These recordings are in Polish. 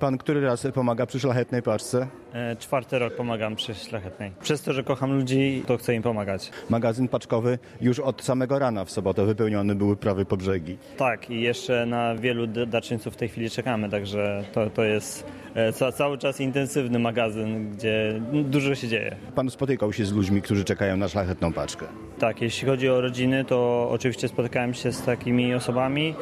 Pan który raz pomaga przy Szlachetnej Paczce? 4. rok pomagam przy Szlachetnej. Przez to, że kocham ludzi, to chcę im pomagać. Magazyn paczkowy już od samego rana w sobotę wypełniony były prawie po brzegi. Tak, i jeszcze na wielu darczyńców w tej chwili czekamy, także to jest cały czas intensywny magazyn, gdzie dużo się dzieje. Pan spotykał się z ludźmi, którzy czekają na Szlachetną Paczkę? Tak, jeśli chodzi o rodziny, to oczywiście spotykałem się z takimi osobami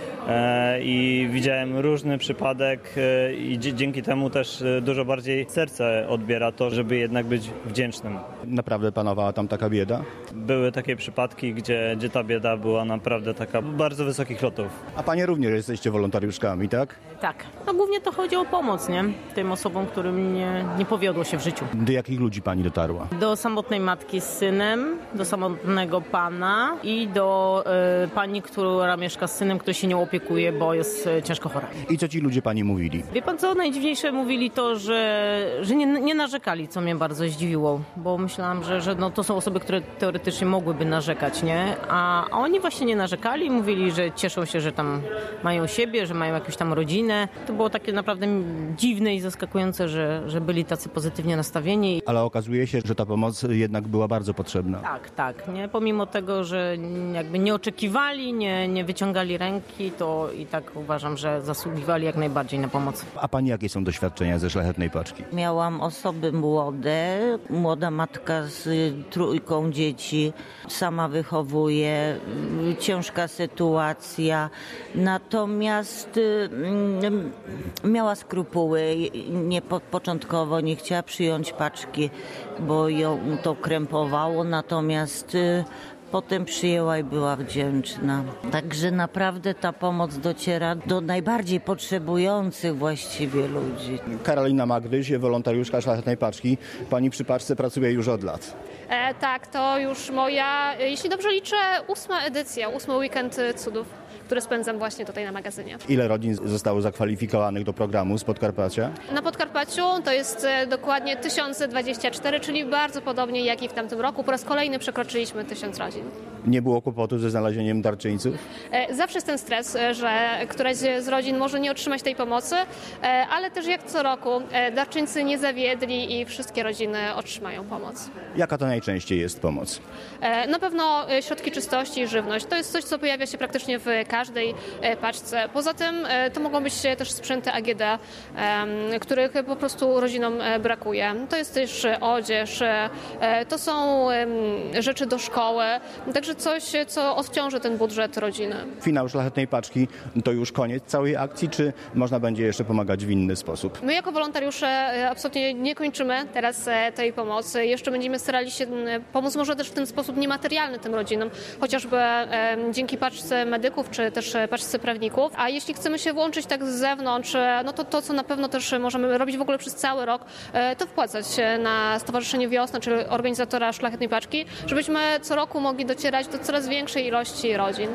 i widziałem różny przypadek i dzięki temu też dużo bardziej serce odbiera to, żeby jednak być wdzięcznym. Naprawdę panowała tam taka bieda? Były takie przypadki, gdzie ta bieda była naprawdę taka bardzo wysokich lotów. A panie również jesteście wolontariuszkami, tak? Tak. No głównie to chodzi o pomoc, nie? Tym osobom, którym nie powiodło się w życiu. Do jakich ludzi pani dotarła? Do samotnej matki z synem, do samotnego pana i do pani, która mieszka z synem, który się nie opiekuje, bo jest ciężko chora. I co ci ludzie pani mówili? Wie pan co? Najdziwniejsze mówili to, że nie narzekali, co mnie bardzo zdziwiło, bo myślałam, że no, to są osoby, które teoretycznie mogłyby narzekać, nie? A oni właśnie nie narzekali, mówili, że cieszą się, że tam mają siebie, że mają jakąś tam rodzinę. To było takie naprawdę dziwne i zaskakujące, że byli tacy pozytywnie nastawieni. Ale okazuje się, że ta pomoc jednak była bardzo potrzebna. Tak, nie? Pomimo tego, że jakby nie oczekiwali, nie wyciągali ręki, to i tak uważam, że zasługiwali jak najbardziej na pomoc. A pani jakie są doświadczenia ze Szlachetnej Paczki? Miałam osoby młode, młoda matka z 3 dzieci, sama wychowuje, ciężka sytuacja, natomiast miała skrupuły, początkowo nie chciała przyjąć paczki, bo ją to krępowało, natomiast potem przyjęła i była wdzięczna. Także naprawdę ta pomoc dociera do najbardziej potrzebujących właściwie ludzi. Karolina Magdyś, wolontariuszka Szlachetnej Paczki. Pani przy paczce pracuje już od lat. Tak, to już moja, jeśli dobrze liczę, 8. edycja, 8. weekend cudów, który spędzam właśnie tutaj na magazynie. Ile rodzin zostało zakwalifikowanych do programu z Podkarpacia? Na Podkarpaciu to jest dokładnie 1024, czyli bardzo podobnie jak i w tamtym roku. Po raz kolejny przekroczyliśmy 1000 rodzin. Nie było kłopotu ze znalezieniem darczyńców? Zawsze jest ten stres, że któraś z rodzin może nie otrzymać tej pomocy, ale też jak co roku darczyńcy nie zawiedli i wszystkie rodziny otrzymają pomoc. Jaka to najczęściej jest pomoc? Na pewno środki czystości i żywność. To jest coś, co pojawia się praktycznie w każdej paczce. Poza tym to mogą być też sprzęty AGD, których po prostu rodzinom brakuje. To jest też odzież, to są rzeczy do szkoły, także coś, co odciąży ten budżet rodziny. Finał Szlachetnej Paczki to już koniec całej akcji, czy można będzie jeszcze pomagać w inny sposób? My jako wolontariusze absolutnie nie kończymy teraz tej pomocy. Jeszcze będziemy starali się pomóc może też w ten sposób niematerialny tym rodzinom, chociażby dzięki paczce medyków, czy też paczce prawników. A jeśli chcemy się włączyć tak z zewnątrz, no to co na pewno też możemy robić w ogóle przez cały rok, to wpłacać na Stowarzyszenie Wiosna, czyli organizatora Szlachetnej Paczki, żebyśmy co roku mogli docierać do coraz większej ilości rodzin.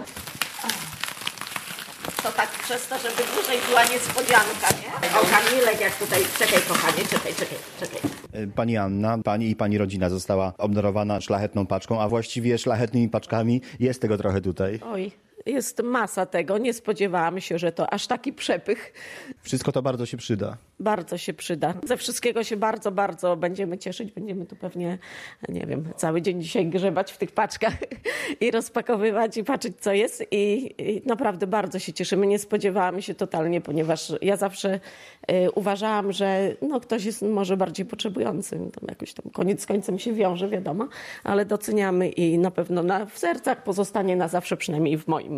To tak przez to, żeby dłużej była niespodzianka, nie? O, Kamilek, jak tutaj, czekaj kochanie, czekaj. Pani Anna, pani i pani rodzina została obdarowana Szlachetną Paczką, a właściwie szlachetnymi paczkami. Jest tego trochę tutaj. Oj, jest masa tego. Nie spodziewałam się, że to aż taki przepych. Wszystko to bardzo się przyda. Bardzo się przyda. Ze wszystkiego się bardzo, bardzo będziemy cieszyć. Będziemy tu pewnie, nie wiem, cały dzień dzisiaj grzebać w tych paczkach i rozpakowywać i patrzeć, co jest. I naprawdę bardzo się cieszymy. Nie spodziewałam się totalnie, ponieważ ja zawsze uważałam, że ktoś jest może bardziej potrzebujący. To jakoś tam koniec z końcem się wiąże, wiadomo, ale doceniamy i na pewno w sercach pozostanie na zawsze, przynajmniej w moim.